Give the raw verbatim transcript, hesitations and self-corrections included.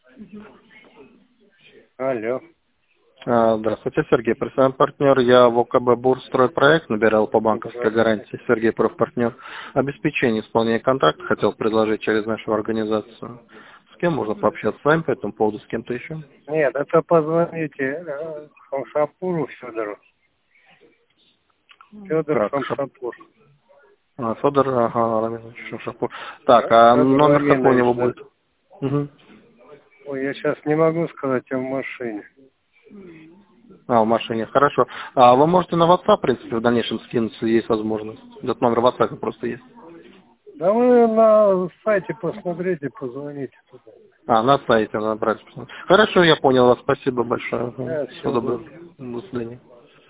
Алло. А, Здравствуйте, Сергей, представляем партнер. Я в ОКБ Бурстройпроект набирал по банковской гарантии. Сергей, профпартнер. Обеспечение исполнения контракта хотел предложить через нашу организацию. С кем можно пообщаться с вами по этому поводу, с кем-то еще? Нет, это позвоните э, Хамшапуру Федору. Федор Так, Шап... Хамшапур. а, Федор ага, Раминович Шапур. Так, а Федор номер какой у него Раминович, да. будет? Угу. Ой, я сейчас не могу сказать, я в машине. А, в машине, хорошо. А вы можете на WhatsApp, в принципе, в дальнейшем скинуться, есть возможность. Этот номер в WhatsApp просто есть. Да вы на сайте посмотрите, позвоните туда. А, на сайте надо брать. Хорошо, я понял вас. Спасибо большое. Ага. Да, Всего всего доброго. доброго. До свидания.